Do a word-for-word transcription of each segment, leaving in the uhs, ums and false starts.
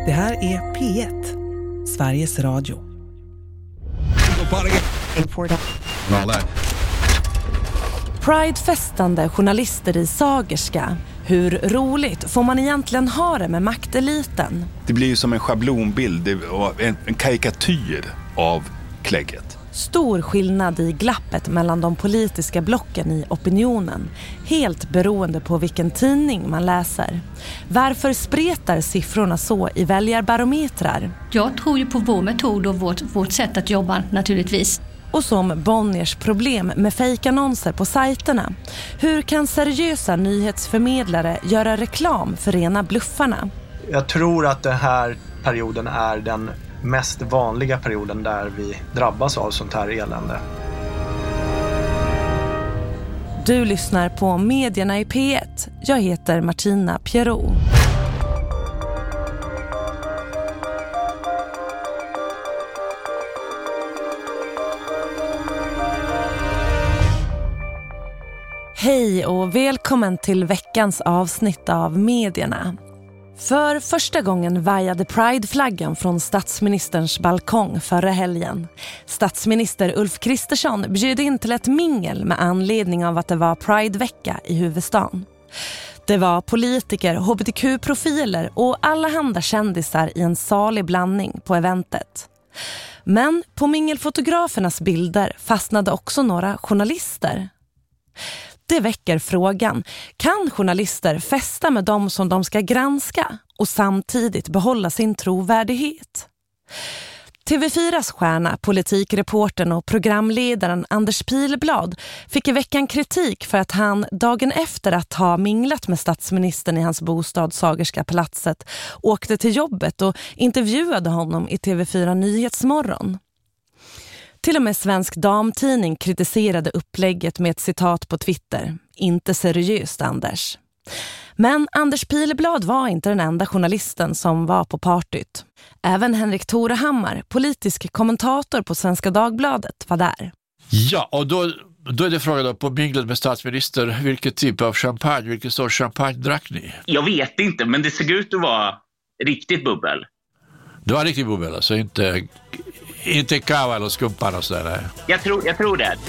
Det här är P ett, Sveriges Radio. Pride-festande journalister i Sagerska. Hur roligt får man egentligen ha det med makteliten? Det blir ju som en schablonbild, en, en karikatyr av klägget. Stor skillnad i glappet mellan de politiska blocken i opinionen, helt beroende på vilken tidning man läser. Varför spretar siffrorna så i väljarbarometrar? Jag tror ju på vår metod och vårt, vårt sätt att jobba naturligtvis. Och som Bonniers problem med fejkannonser på sajterna. Hur kan seriösa nyhetsförmedlare göra reklam för rena bluffarna? Jag tror att den här perioden är den mest vanliga perioden där vi drabbas av sånt här elände. Du lyssnar på Medierna i P ett. Jag heter Martina Pierrot. Hej och välkommen till veckans avsnitt av Medierna. För första gången vajade Pride-flaggan från statsministerns balkong förra helgen. Statsminister Ulf Kristersson bjöd in till ett mingel med anledning av att det var Pride-vecka i huvudstaden. Det var politiker, H B T Q-profiler och alla handa kändisar i en salig blandning på eventet. Men på mingelfotografernas bilder fastnade också några journalister. Det väcker frågan, kan journalister festa med dem som de ska granska och samtidigt behålla sin trovärdighet? T V fyras stjärna, politikreportern och programledaren Anders Pilblad fick i veckan kritik för att han dagen efter att ha minglat med statsministern i hans bostad Sagerska palatset åkte till jobbet och intervjuade honom i T V fyra Nyhetsmorgon. Till och med Svensk Damtidning kritiserade upplägget med ett citat på Twitter. Inte seriöst, Anders. Men Anders Pilblad var inte den enda journalisten som var på partyt. Även Henrik Torehammar, politisk kommentator på Svenska Dagbladet, var där. Ja, och då, då är det frågan då på minglet med statsminister. Vilket typ av champagne, vilken sorts champagne drack ni? Jag vet inte, men det såg ut att vara riktigt bubbel. Det var riktigt bubbel, alltså inte... Inte kava eller skumpan och sådär. Jag tror, jag tror det.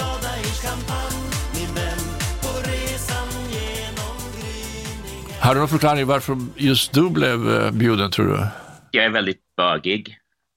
Har du någon förklaring varför just du blev bjuden, tror du? Jag är väldigt bögig.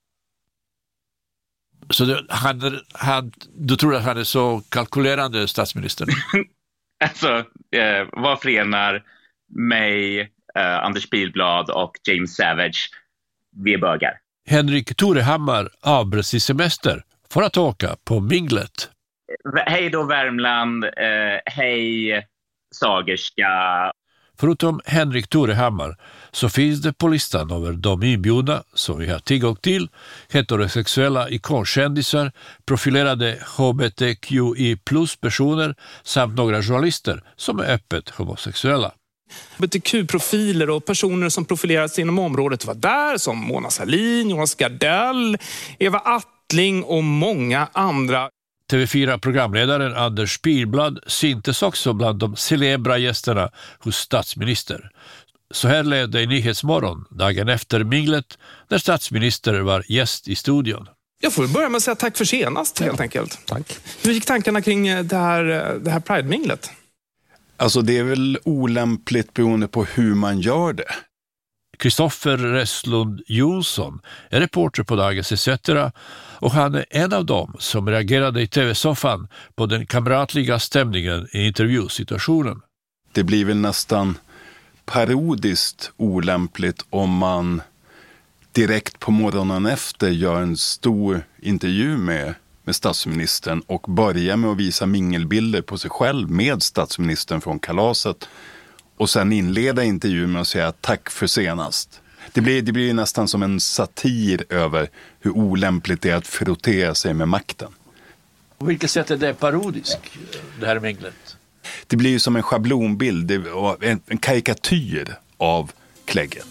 Så du, han, han, du tror att han är så kalkylerande, statsministern? Alltså, eh, vad förenar mig, eh, Anders Pilblad och James Savage? Vi är bögar. Henrik Torehammar avbröt sin semester för att åka på minglet. Hej då Värmland, eh, hej Sagerska. Förutom Henrik Torehammar så finns det på listan över de inbjudna som vi har tillgång till heterosexuella ikonkändisar, profilerade H B T Q I plus personer samt några journalister som är öppet homosexuella. H B T Q-profiler och personer som profilerats inom området var där, som Mona Sahlin, Jonas Gardell, Eva Attling och många andra. T V fyra-programledaren Anders Pilblad syntes också bland de celebra gästerna hos statsminister. Så här led det i Nyhetsmorgon dagen efter minglet när statsminister var gäst i studion. Jag får börja med att säga tack för senast, helt enkelt. Tack. Hur gick tankarna kring det här, det här Pride-minglet? Alltså det är väl olämpligt beroende på hur man gör det. Kristoffer Resslund Jonsson är reporter på Dagens E C och han är en av dem som reagerade i tv-soffan på den kamratliga stämningen i intervjusituationen. Det blir väl nästan parodiskt olämpligt om man direkt på morgonen efter gör en stor intervju med med statsministern och börja med att visa mingelbilder på sig själv med statsministern från kalaset och sen inleda intervjun med att säga tack för senast. Det blir, det blir nästan som en satir över hur olämpligt det är att frottera sig med makten. På vilket sätt är det parodisk, det här minglet? Det blir ju som en schablonbild, en, en karikatyr av klägget.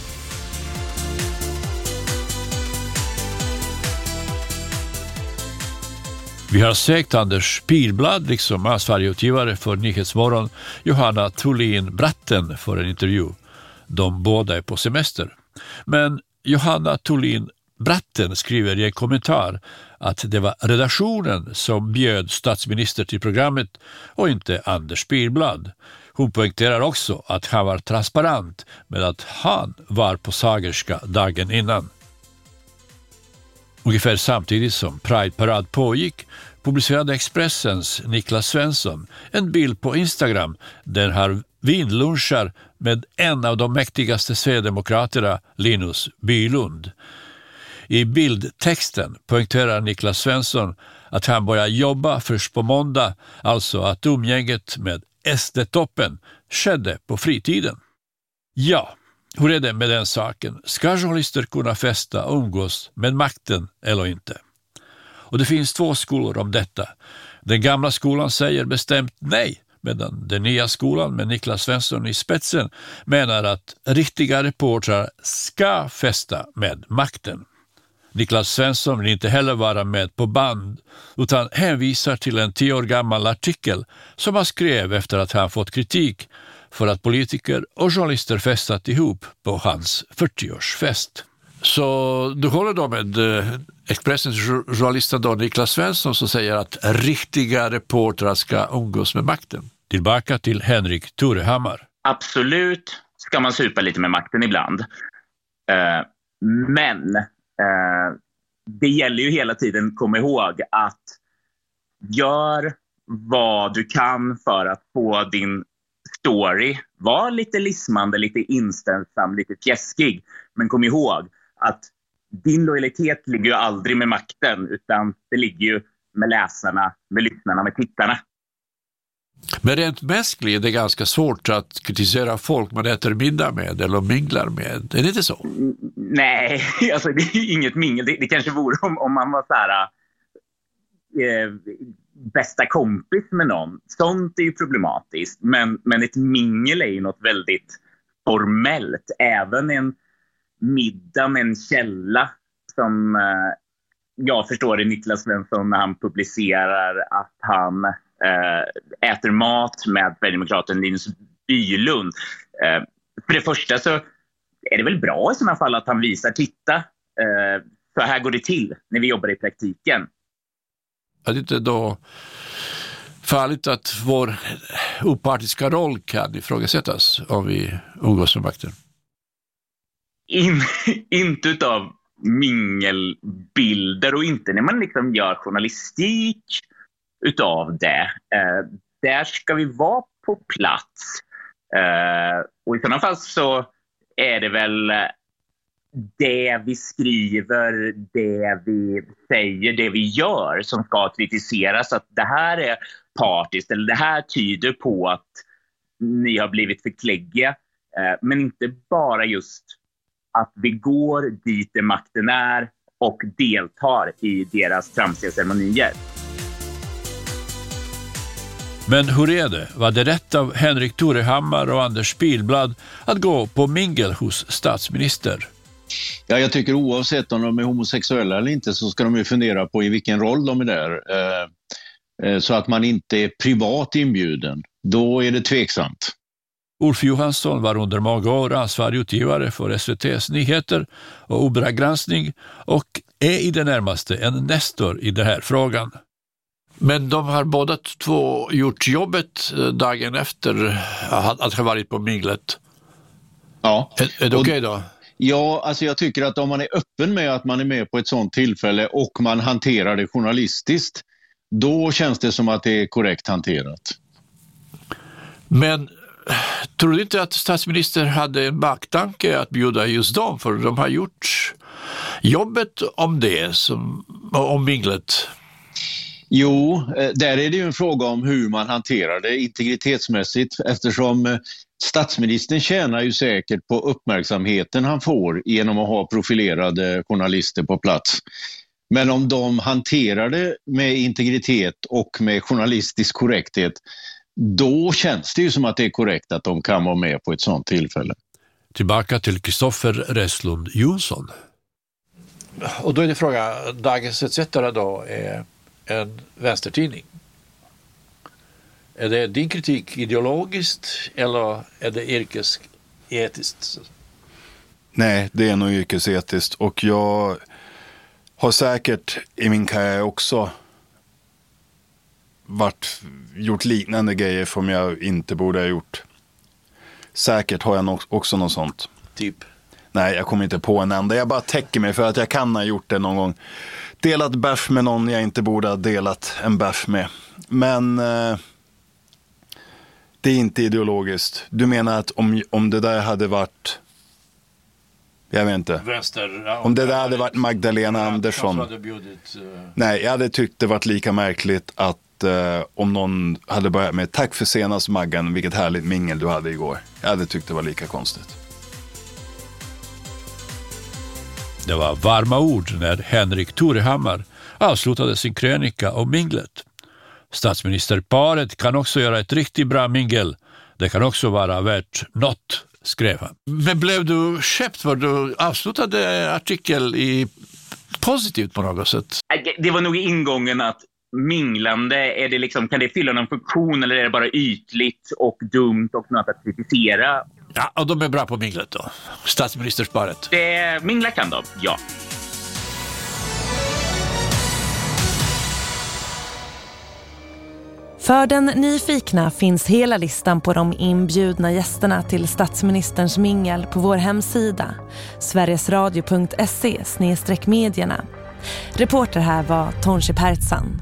Vi har sökt Anders Pilblad, liksom ansvarig utgivare för Nyhetsmorgon, Johanna Thulin Bratten, för en intervju. De båda är på semester. Men Johanna Thulin Bratten skriver i en kommentar att det var redaktionen som bjöd statsminister till programmet och inte Anders Spielblad. Hon poängterar också att han var transparent med att han var på Sagerska dagen innan. Ungefär samtidigt som Pride-parad pågick publicerade Expressens Niklas Svensson en bild på Instagram där han vinlunchar med en av de mäktigaste sverigedemokraterna, Linus Bylund. I bildtexten poängterar Niklas Svensson att han börjar jobba först på måndag, alltså att umgänget med S D-toppen skedde på fritiden. Ja, hur är det med den saken? Ska journalister kunna festa och umgås med makten eller inte? Och det finns två skolor om detta. Den gamla skolan säger bestämt nej, medan den nya skolan med Niklas Svensson i spetsen menar att riktiga reportrar ska festa med makten. Niklas Svensson vill inte heller vara med på band utan hänvisar till en tio år gammal artikel som han skrev efter att han fått kritik för att politiker och journalister festat ihop på hans fyrtioårsfest. Så du håller då med eh, Expressens journalisten då Niklas Svensson som säger att riktiga reportrar ska umgås med makten. Tillbaka till Henrik Torehammar. Absolut ska man supa lite med makten ibland. Uh, men uh, det gäller ju hela tiden komma ihåg att gör vad du kan för att få din story var lite lismande, lite inställsam, lite fjäskig. Men kom ihåg att din lojalitet ligger ju aldrig med makten utan det ligger ju med läsarna, med lyssnarna, med tittarna. Men rent mänskligt är det ganska svårt att kritisera folk man äter middag med eller minglar med. Är det inte så? Nej, alltså det är inget mingel. Det, det kanske vore om, om man var så här eh, bästa kompis med någon. Sånt är ju problematiskt. Men, men ett mingel är ju något väldigt formellt. Även en middag med en källa som eh, jag förstår det Niklas Svensson när han publicerar att han äh, äter mat med Sverigedemokraten Linus Bylund. Äh, för det första så är det väl bra i sådana fall att han visar, titta, äh, så här går det till när vi jobbar i praktiken. Är det inte då farligt att vår opartiska roll kan ifrågasättas om vi umgås med makten? In, inte utav mingelbilder och inte när man liksom gör journalistik utav det. Eh, där ska vi vara på plats. Eh, och i sådana fall så är det väl det vi skriver, det vi säger, det vi gör som ska kritiseras. Att det här är partiskt eller det här tyder på att ni har blivit för kläggiga. Eh, men inte bara just att vi går dit där makten är och deltar i deras tramsiga ceremonier. Men hur är det? Var det rätt av Henrik Torehammar och Anders Spielblad att gå på mingel hos statsminister? Ja, jag tycker oavsett om de är homosexuella eller inte så ska de ju fundera på i vilken roll de är där. Eh, eh, så att man inte är privat inbjuden. Då är det tveksamt. Ulf Johansson var under många år ansvarig utgivare för S V T:s nyheter och Opera-granskning och är i det närmaste en nestor i den här frågan. Men de har båda två gjort jobbet dagen efter att ha varit på minglet. Ja. Är, är det okej då? Ja, alltså jag tycker att om man är öppen med att man är med på ett sådant tillfälle och man hanterar det journalistiskt, då känns det som att det är korrekt hanterat. Men tror du inte att statsministern hade en baktanke att bjuda just dem? För de har gjort jobbet om det, som, om minglet. Jo, där är det ju en fråga om hur man hanterar det integritetsmässigt, eftersom statsministern tjänar ju säkert på uppmärksamheten han får genom att ha profilerade journalister på plats. Men om de hanterar det med integritet och med journalistisk korrekthet, då känns det ju som att det är korrekt att de kan vara med på ett sådant tillfälle. Tillbaka till Kristoffer Resslund Jonsson. Och då är det fråga, Dagens E T C då är en vänstertidning. Är det din kritik ideologiskt eller är det yrkesetiskt? Nej, det är nog yrkesetiskt. Och jag har säkert i min karriär också varit, gjort liknande grejer som jag inte borde ha gjort. Säkert har jag no- också något sånt. Typ? Nej, jag kommer inte på en enda. Jag bara täcker mig för att jag kan ha gjort det någon gång. Delat bärs med någon jag inte borde ha delat en bärs med. Men eh, det är inte ideologiskt. Du menar att om, om det där hade varit... Jag vet inte. Vänster, ja, om det där hade varit Magdalena Andersson. Hade bjudit, uh... Nej, jag hade tyckt det varit lika märkligt att uh, om någon hade börjat med tack för senast Maggan, vilket härligt mingel du hade igår. Jag hade tyckt det var lika konstigt. Det var varma ord när Henrik Torehammar avslutade sin krönika om minglet. Statsministerparet kan också göra ett riktigt bra mingel. Det kan också vara värt något, skrev han. Men blev du käpt för du avslutade artikel i positivt på något sätt? Det var nog ingången att minglande, är det liksom, kan det fylla någon funktion eller är det bara ytligt och dumt och något att kritisera? Ja, och de är bra på minglet då. Statsministersparet. Det mingla kan de, ja. För den nyfikna finns hela listan på de inbjudna gästerna till statsministerns mingel på vår hemsida sverigesradio punkt se slash medierna. Reporter här var Tonje Pertsan.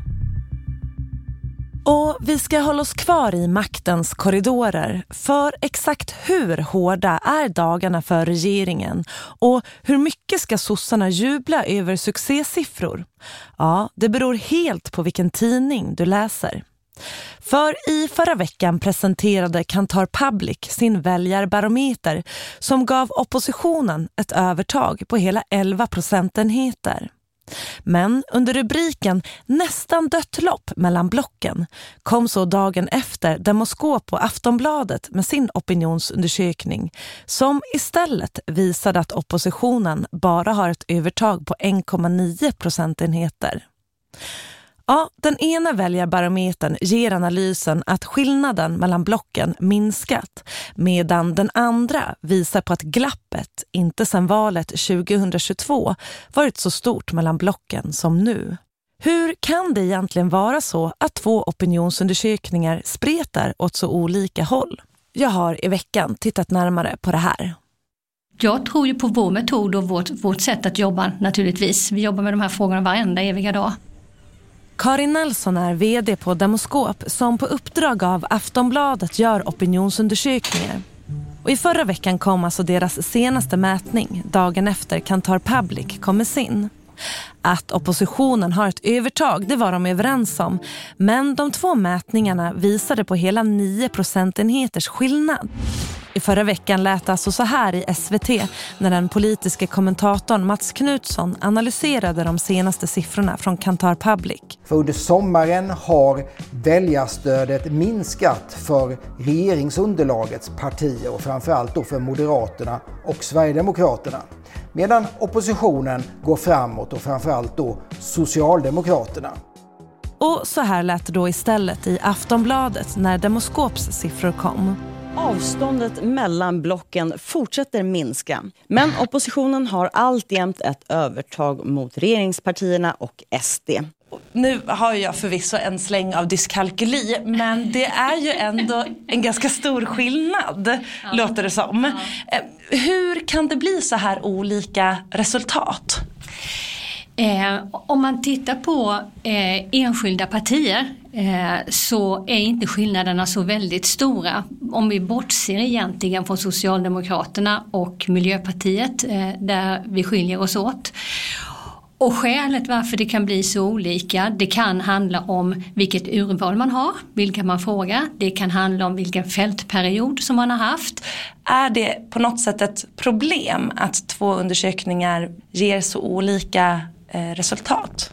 Och vi ska hålla oss kvar i maktens korridorer, för exakt hur hårda är dagarna för regeringen och hur mycket ska sossarna jubla över succésiffror? Ja, det beror helt på vilken tidning du läser. För i förra veckan presenterade Kantar Public sin väljarbarometer som gav oppositionen ett övertag på hela elva procentenheter. Men under rubriken nästan dött lopp mellan blocken kom så dagen efter Demoskop på Aftonbladet med sin opinionsundersökning som istället visade att oppositionen bara har ett övertag på en komma nio procentenheter. Ja, den ena väljarbarometern ger analysen att skillnaden mellan blocken minskat, medan den andra visar på att glappet inte sedan valet tjugohundratjugotvå varit så stort mellan blocken som nu. Hur kan det egentligen vara så att två opinionsundersökningar spretar åt så olika håll? Jag har i veckan tittat närmare på det här. Jag tror ju på vår metod och vårt, vårt sätt att jobba naturligtvis. Vi jobbar med de här frågorna varenda eviga dag. Karin Nelson är vd på Demoskop som på uppdrag av Aftonbladet gör opinionsundersökningar. Och i förra veckan kom alltså deras senaste mätning, dagen efter Kantar Public kom med sin. Att oppositionen har ett övertag, det var de överens om. Men de två mätningarna visade på hela nio procentenheters skillnad. I förra veckan lät alltså så här i S V T när den politiska kommentatorn Mats Knutsson analyserade de senaste siffrorna från Kantar Public. För under sommaren har väljarstödet minskat för regeringsunderlagets partier och framförallt då för Moderaterna och Sverigedemokraterna. Medan oppositionen går framåt och framförallt då Socialdemokraterna. Och så här lät det då istället i Aftonbladet när Demoskops siffror kom. Avståndet mellan blocken fortsätter minska, men oppositionen har alltjämt ett övertag mot regeringspartierna och S D. Nu har jag förvisso en släng av dyskalkyli, men det är ju ändå en ganska stor skillnad, ja. Låter det som. Ja. Hur kan det bli så här olika resultat? Eh, om man tittar på eh, enskilda partier eh, så är inte skillnaderna så väldigt stora. Om vi bortser egentligen från Socialdemokraterna och Miljöpartiet eh, där vi skiljer oss åt. Och skälet varför det kan bli så olika, det kan handla om vilket urval man har, vilka man frågar. Det kan handla om vilken fältperiod som man har haft. Är det på något sätt ett problem att två undersökningar ger så olika eh, resultat?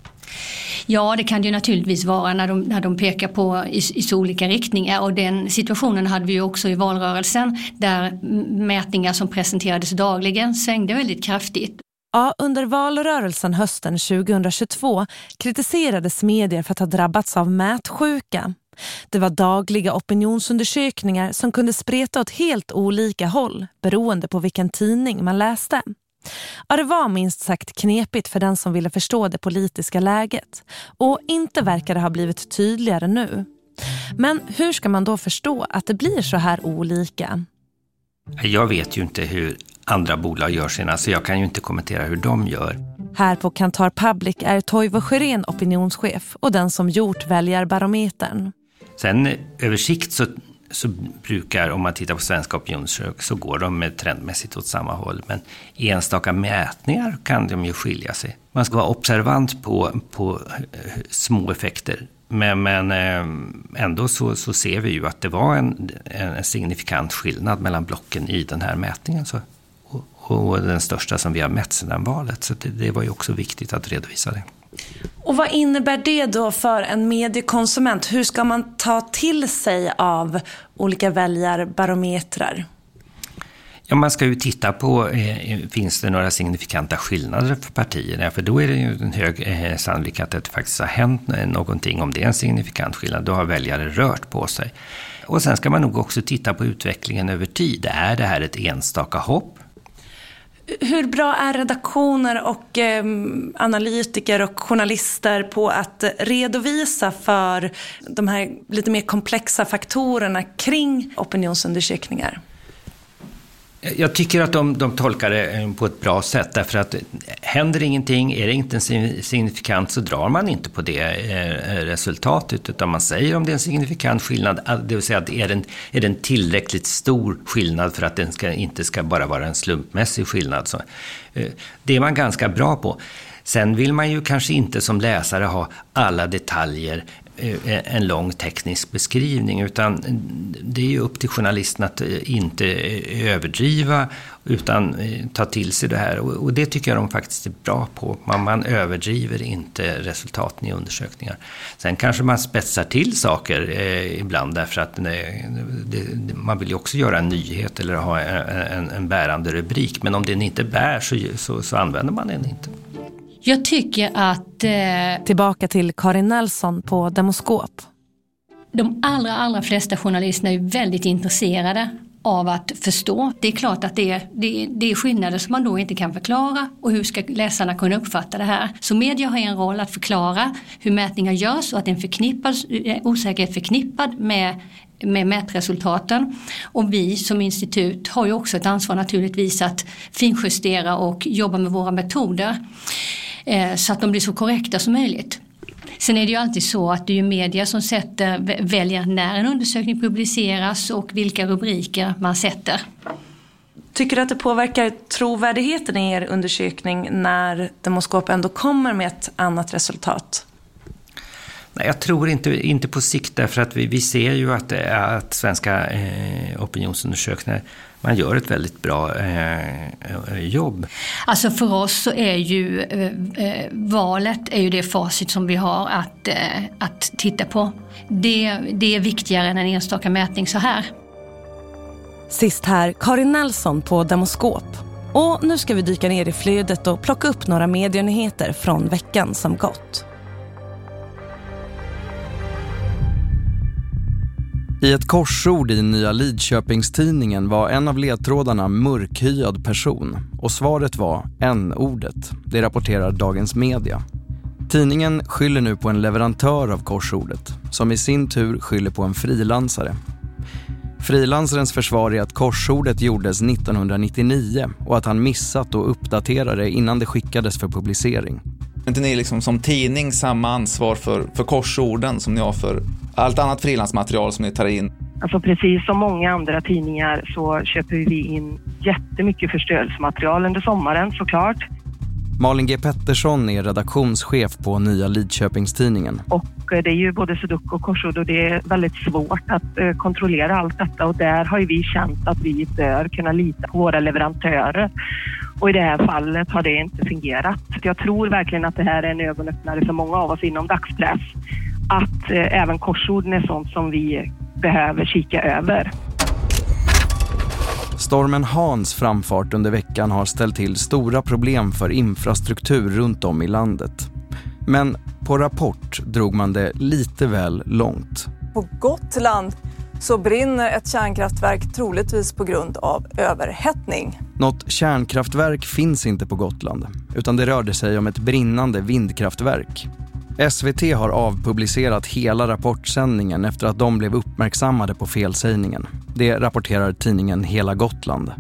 Ja, det kan det ju naturligtvis vara när de, när de pekar på i, i så olika riktningar. Och den situationen hade vi ju också i valrörelsen där mätningar som presenterades dagligen svängde väldigt kraftigt. Ja, under valrörelsen hösten tjugohundratjugotvå kritiserades medier för att ha drabbats av mätsjuka. Det var dagliga opinionsundersökningar som kunde spreta åt helt olika håll beroende på vilken tidning man läste. Ja, det var minst sagt knepigt för den som ville förstå det politiska läget, och inte verkar det ha blivit tydligare nu. Men hur ska man då förstå att det blir så här olika? Jag vet ju inte hur andra bolag gör sina, så jag kan ju inte kommentera hur de gör. Här på Kantar Public är Toivo Sjörén opinionschef och den som gjort väljarbarometern. Sen över sikt så, så brukar, om man tittar på svenska opinionsundersökningar, så går de med trendmässigt åt samma håll. Men i enstaka mätningar kan de ju skilja sig. Man ska vara observant på, på små effekter. Men, men ändå så, så ser vi ju att det var en, en signifikant skillnad mellan blocken i den här mätningen. Så, och, och den största som vi har mätt sedan valet. Så det, det var ju också viktigt att redovisa det. Och vad innebär det då för en mediekonsument? Hur ska man ta till sig av olika väljarbarometrar? Ja, man ska ju titta på, eh, finns det några signifikanta skillnader för partierna? För då är det ju en hög eh, sannolikhet att det faktiskt har hänt eh, någonting. Om det är en signifikant skillnad, då har väljare rört på sig. Och sen ska man nog också titta på utvecklingen över tid. Är det här ett enstaka hopp? Hur bra är redaktioner och eh, analytiker och journalister på att redovisa för de här lite mer komplexa faktorerna kring opinionsundersökningar? Jag tycker att de, de tolkar det på ett bra sätt, därför att händer ingenting, är det inte signifikant, så drar man inte på det eh, resultatet, utan man säger om det är en signifikant skillnad, det vill säga att är den, är den tillräckligt stor skillnad för att den ska, inte ska bara vara en slumpmässig skillnad. Så, eh, det är man ganska bra på. Sen vill man ju kanske inte som läsare ha alla detaljer, en lång teknisk beskrivning, utan det är ju upp till journalisten att inte överdriva utan ta till sig det här, och det tycker jag de faktiskt är bra på. Man, man överdriver inte resultaten i undersökningar. Sen kanske man spetsar till saker eh, ibland, därför att det, det, man vill ju också göra en nyhet eller ha en, en, en bärande rubrik, men om den inte bär så, så, så använder man den inte. Jag tycker att... Eh, Tillbaka till Karin Nelson på Demoskop. De allra, allra flesta journalisterna är väldigt intresserade av att förstå. Det är klart att det är, det, är, det är skillnader som man då inte kan förklara, och hur ska läsarna kunna uppfatta det här. Så media har en roll att förklara hur mätningar görs och att en förknippad, osäkerhet förknippad med, med mätresultaten. Och vi som institut har ju också ett ansvar naturligtvis att finjustera och jobba med våra metoder eh, så att de blir så korrekta som möjligt. Sen är det ju alltid så att det är ju media som sätter, väljer när en undersökning publiceras och vilka rubriker man sätter. Tycker du att det påverkar trovärdigheten i er undersökning när Demoskop ändå kommer med ett annat resultat? Nej, jag tror inte, inte på sikt, därför att vi, vi ser ju att, att svenska eh, opinionsundersökningar, man gör ett väldigt bra eh, jobb. Alltså för oss så är ju eh, valet är ju det facit som vi har att, eh, att titta på. Det, det är viktigare än en enstaka mätning så här. Sist här, Karin Nelson på Demoskop. Och nu ska vi dyka ner i flödet och plocka upp några medienyheter från veckan som gått. I ett korsord i Nya Lidköpingstidningen var en av ledtrådarna mörkhyad person, och svaret var n-ordet. Det rapporterar Dagens Media. Tidningen skyller nu på en leverantör av korsordet, som i sin tur skyller på en frilansare. Frilansarens försvar är att korsordet gjordes nittonhundranittionio och att han missat att uppdatera det innan det skickades för publicering. Inte ni liksom som tidning samma ansvar för, för korsorden som ni har för allt annat frilansmaterial som ni tar in? Alltså precis som många andra tidningar så köper vi in jättemycket förstörelsematerial under sommaren såklart. Malin G. Pettersson är redaktionschef på Nya Lidköpingstidningen. Och det är ju både sudoku och korsord, och det är väldigt svårt att kontrollera allt detta, och där har ju vi känt att vi bör kunna lita på våra leverantörer. Och i det här fallet har det inte fungerat. Jag tror verkligen att det här är en ögonöppnare för många av oss inom dagspress. Att eh, även korsorden är sånt som vi behöver kika över. Stormen Hans framfart under veckan har ställt till stora problem för infrastruktur runt om i landet. Men på Rapport drog man det lite väl långt. På Gotland så brinner ett kärnkraftverk troligtvis på grund av överhettning. Något kärnkraftverk finns inte på Gotland, utan det rörde sig om ett brinnande vindkraftverk. S V T har avpublicerat hela rapportsändningen efter att de blev uppmärksammade på felsägningen. Det rapporterar tidningen Hela Gotland.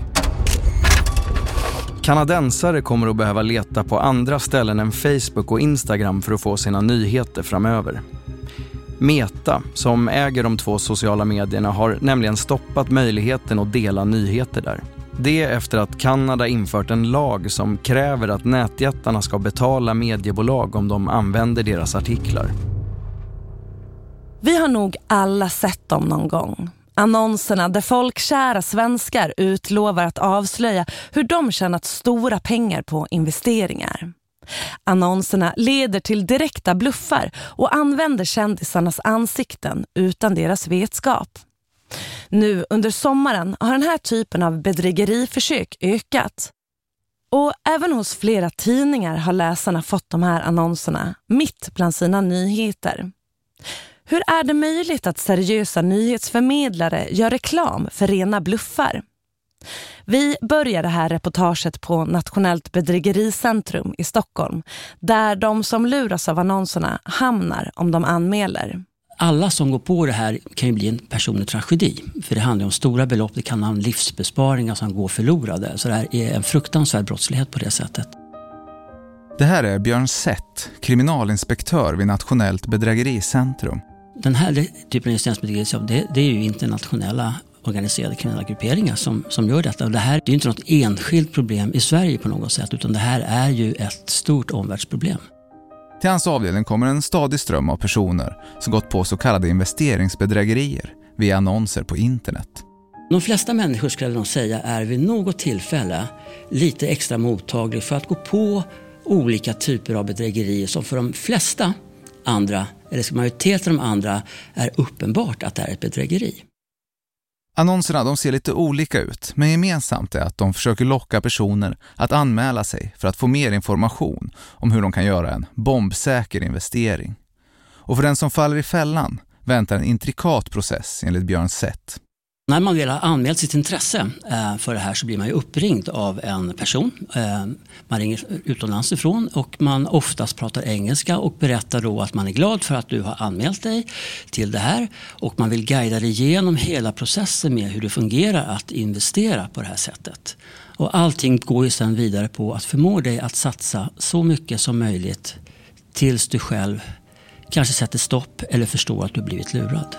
Kanadensare kommer att behöva leta på andra ställen än Facebook och Instagram för att få sina nyheter framöver. Meta, som äger de två sociala medierna, har nämligen stoppat möjligheten att dela nyheter där. Det efter att Kanada infört en lag som kräver att nätjättarna ska betala mediebolag om de använder deras artiklar. Vi har nog alla sett dem någon gång. Annonserna där folkkära svenskar utlovar att avslöja hur de tjänat stora pengar på investeringar. Annonserna leder till direkta bluffar och använder kändisarnas ansikten utan deras vetskap. Nu under sommaren har den här typen av bedrägeriförsök ökat. Och även hos flera tidningar har läsarna fått de här annonserna mitt bland sina nyheter. Hur är det möjligt att seriösa nyhetsförmedlare gör reklam för rena bluffar? Vi börjar det här reportaget på Nationellt bedrägericentrum i Stockholm, där de som luras av annonserna hamnar om de anmäler. Alla som går på det här kan ju bli en personlig tragedi, för det handlar om stora belopp, det kan vara livsbesparingar som går förlorade. Så det här är en fruktansvärd brottslighet på det sättet. Det här är Björn Sett, kriminalinspektör vid Nationellt bedrägericentrum. Den här typen av incidensbedrägeri, det, det är ju internationella organiserade kriminella grupperingar som, som gör detta. Och det här är ju inte något enskilt problem i Sverige på något sätt, utan det här är ju ett stort omvärldsproblem. Till hans avdelning kommer en stadig ström av personer som gått på så kallade investeringsbedrägerier via annonser på internet. De flesta människor, skulle jag säga, är vid något tillfälle lite extra mottaglig för att gå på olika typer av bedrägerier som för de flesta andra, eller majoriteten av de andra, är uppenbart att det är ett bedrägeri. Annonserna de ser lite olika ut, men gemensamt är att de försöker locka personer att anmäla sig för att få mer information om hur de kan göra en bombsäker investering. Och för den som faller i fällan väntar en intrikat process enligt Björn Sett. När man väl har anmält sitt intresse för det här så blir man ju uppringd av en person. Man ringer utomlands ifrån och man oftast pratar engelska och berättar då att man är glad för att du har anmält dig till det här. Och man vill guida dig igenom hela processen med hur det fungerar att investera på det här sättet. Och allting går ju sedan vidare på att förmå dig att satsa så mycket som möjligt tills du själv kanske sätter stopp eller förstår att du blivit lurad.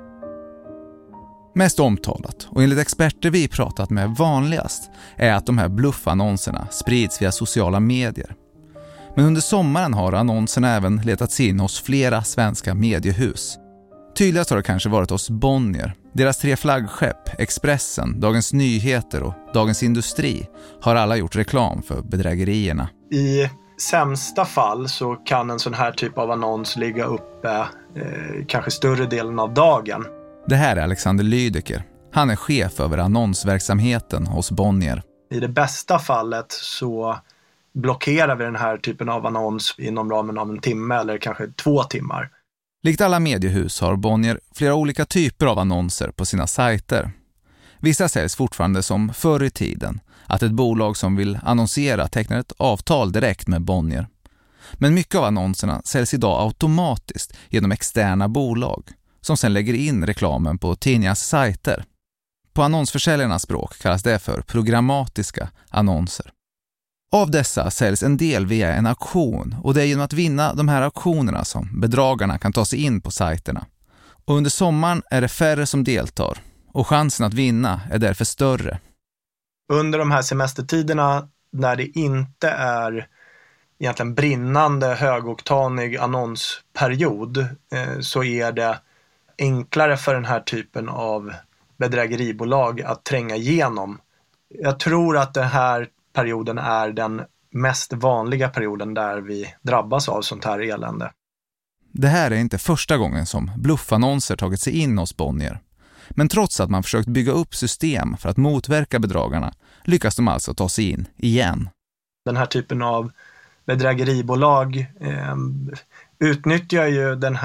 Mest omtalat och enligt experter vi pratat med vanligast är att de här bluffannonserna sprids via sociala medier. Men under sommaren har annonserna även letats in hos flera svenska mediehus. Tydligast har det kanske varit hos Bonnier. Deras tre flaggskepp, Expressen, Dagens Nyheter och Dagens Industri, har alla gjort reklam för bedrägerierna. I sämsta fall så kan en sån här typ av annons ligga uppe eh, kanske större delen av dagen. Det här är Alexander Lydeker. Han är chef över annonsverksamheten hos Bonnier. I det bästa fallet så blockerar vi den här typen av annons inom ramen av en timme eller kanske två timmar. Likt alla mediehus har Bonnier flera olika typer av annonser på sina sajter. Vissa säljs fortfarande som förr i tiden, att ett bolag som vill annonsera tecknar ett avtal direkt med Bonnier. Men mycket av annonserna säljs idag automatiskt genom externa bolag som sedan lägger in reklamen på tidningars sajter. På annonsförsäljarnas språk kallas det för programmatiska annonser. Av dessa säljs en del via en auktion och det är genom att vinna de här auktionerna som bedragarna kan ta sig in på sajterna. Och under sommaren är det färre som deltar och chansen att vinna är därför större. Under de här semestertiderna när det inte är egentligen brinnande högoktanig annonsperiod eh, så är det enklare för den här typen av bedrägeribolag att tränga igenom. Jag tror att den här perioden är den mest vanliga perioden där vi drabbas av sånt här elände. Det här är inte första gången som bluffannonser tagit sig in hos Bonnier. Men trots att man försökt bygga upp system för att motverka bedragarna lyckas de alltså ta sig in igen. Den här typen av bedrägeribolag eh, utnyttjar ju den här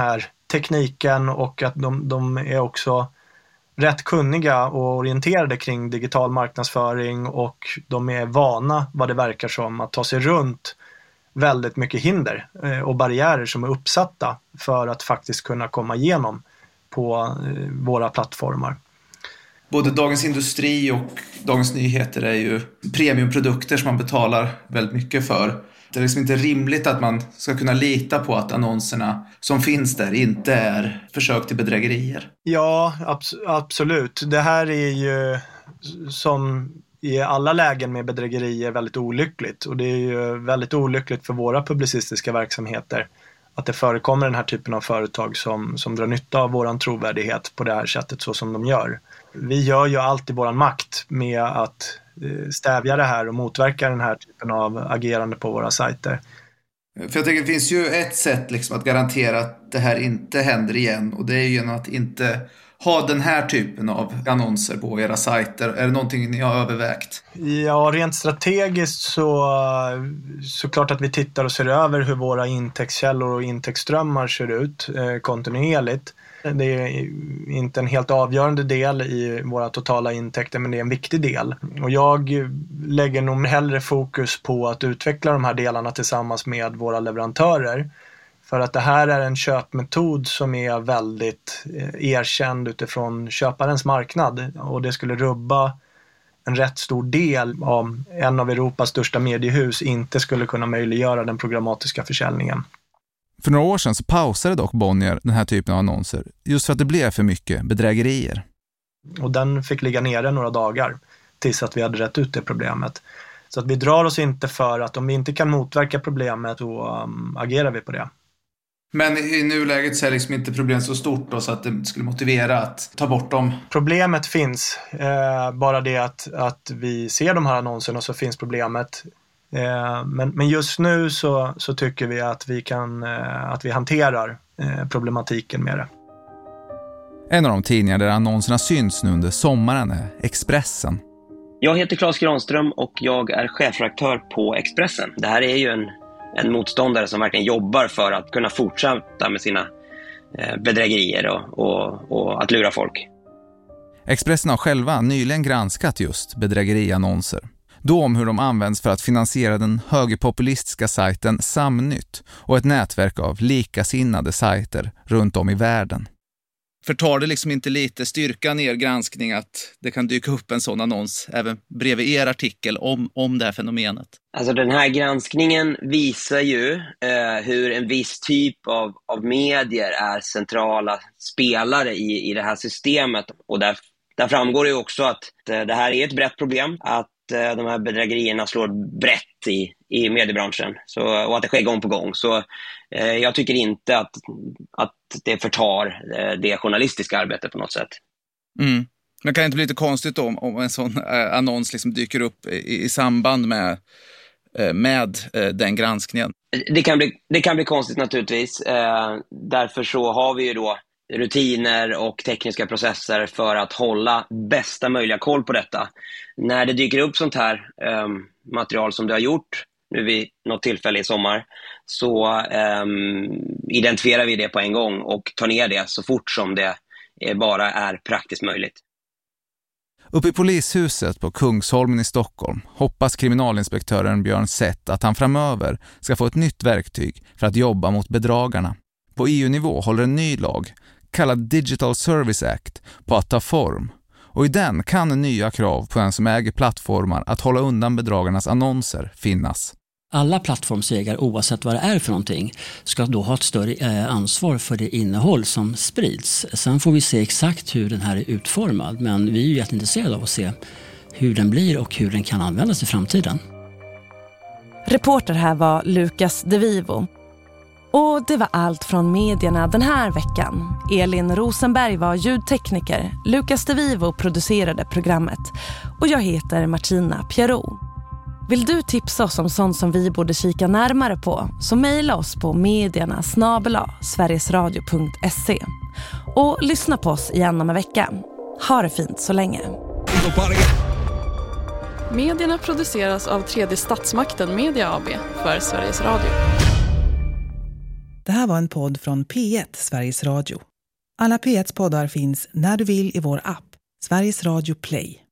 tekniken och att de, de är också rätt kunniga och orienterade kring digital marknadsföring, och de är vana, vad det verkar som, att ta sig runt väldigt mycket hinder och barriärer som är uppsatta för att faktiskt kunna komma igenom på våra plattformar. Både Dagens Industri och Dagens Nyheter är ju premiumprodukter som man betalar väldigt mycket för. Det är liksom inte rimligt att man ska kunna lita på att annonserna som finns där inte är försök till bedrägerier. Ja, abs- absolut. Det här är ju, som i alla lägen med bedrägerier, väldigt olyckligt. Och det är ju väldigt olyckligt för våra publicistiska verksamheter att det förekommer den här typen av företag som, som drar nytta av våran trovärdighet på det här sättet, så som de gör. Vi gör ju allt i våran makt med att stävja det här och motverka den här typen av agerande på våra sajter. För jag tänker, det finns ju ett sätt liksom att garantera att det här inte händer igen, och det är genom att inte ha den här typen av annonser på era sajter. Är det någonting ni har övervägt? Ja, rent strategiskt så så klart att vi tittar och ser över hur våra intäktskällor och intäktsströmmar ser ut eh, kontinuerligt. Det är inte en helt avgörande del i våra totala intäkter, men det är en viktig del. Och jag lägger nog hellre fokus på att utveckla de här delarna tillsammans med våra leverantörer. För att det här är en köpmetod som är väldigt erkänd utifrån köparens marknad. Och det skulle rubba en rätt stor del av en av Europas största mediehus inte skulle kunna möjliggöra den programmatiska försäljningen. För några år sedan så pausade dock Bonnier den här typen av annonser just för att det blev för mycket bedrägerier. Och den fick ligga nere några dagar tills att vi hade rätt ut det problemet. Så att vi drar oss inte för att om vi inte kan motverka problemet, då um, agerar vi på det. Men i nuläget så är liksom inte problemet så stort då, så att det skulle motivera att ta bort dem? Problemet finns, eh, bara det att, att vi ser de här annonserna, så finns problemet. Eh, men, men just nu så, så tycker vi att vi, kan, eh, att vi hanterar eh, problematiken med det. En av de tidningar där annonserna syns nu under sommaren är Expressen. Jag heter Claes Granström och jag är chefredaktör på Expressen. Det här är ju en, en motståndare som verkligen jobbar för att kunna fortsätta med sina eh, bedrägerier och, och, och att lura folk. Expressen har själva nyligen granskat just bedrägeriannonser. Då om hur de används för att finansiera den högerpopulistiska sajten Samnytt och ett nätverk av likasinnade sajter runt om i världen. Förtar det liksom inte lite styrkan i er granskning att det kan dyka upp en sån annons även bredvid er artikel om, om det här fenomenet? Alltså den här granskningen visar ju eh, hur en viss typ av, av medier är centrala spelare i, i det här systemet. Och där, där framgår det ju också att eh, det här är ett brett problem, att eh, de här bedrägerierna slår brett i, i mediebranschen så, och att det sker gång på gång. Så eh, jag tycker inte att, att det förtar eh, det journalistiska arbetet på något sätt. Mm. Men kan det inte bli lite konstigt då, om, om en sån eh, annons liksom dyker upp i, i samband med, eh, med eh, den granskningen? Det kan bli, det kan bli konstigt naturligtvis. Eh, därför så har vi ju då rutiner och tekniska processer för att hålla bästa möjliga koll på detta. När det dyker upp sånt här eh, material som du har gjort nu vid något tillfälle i sommar, så eh, identifierar vi det på en gång och tar ner det så fort som det eh, bara är praktiskt möjligt. Uppe i polishuset på Kungsholmen i Stockholm hoppas kriminalinspektören Björn Sett att han framöver ska få ett nytt verktyg för att jobba mot bedragarna. På E U-nivå håller en ny lag, kallad Digital Service Act, på att ta form. Och i den kan nya krav på en som äger plattformar att hålla undan bedragarnas annonser finnas. Alla plattformsägare, oavsett vad det är för någonting, ska då ha ett större eh, ansvar för det innehåll som sprids. Sen får vi se exakt hur den här är utformad, men vi är ju jätteintresserade av att se hur den blir och hur den kan användas i framtiden. Reporter här var Lukas De Vivo. Och det var allt från medierna den här veckan. Elin Rosenberg var ljudtekniker, Lukas De Vivo producerade programmet och jag heter Martina Pierrot. Vill du tipsa oss om sånt som vi borde kika närmare på, så mejla oss på medierna snabel-a sverigesradio punkt se. Och lyssna på oss igen om en vecka. Ha det fint så länge. Medierna produceras av tredje statsmakten Media A B för Sveriges Radio. Det här här var en podd från P ett, Sveriges Radio. Alla P ett poddar finns när du vill i vår app, Sveriges Radio Play.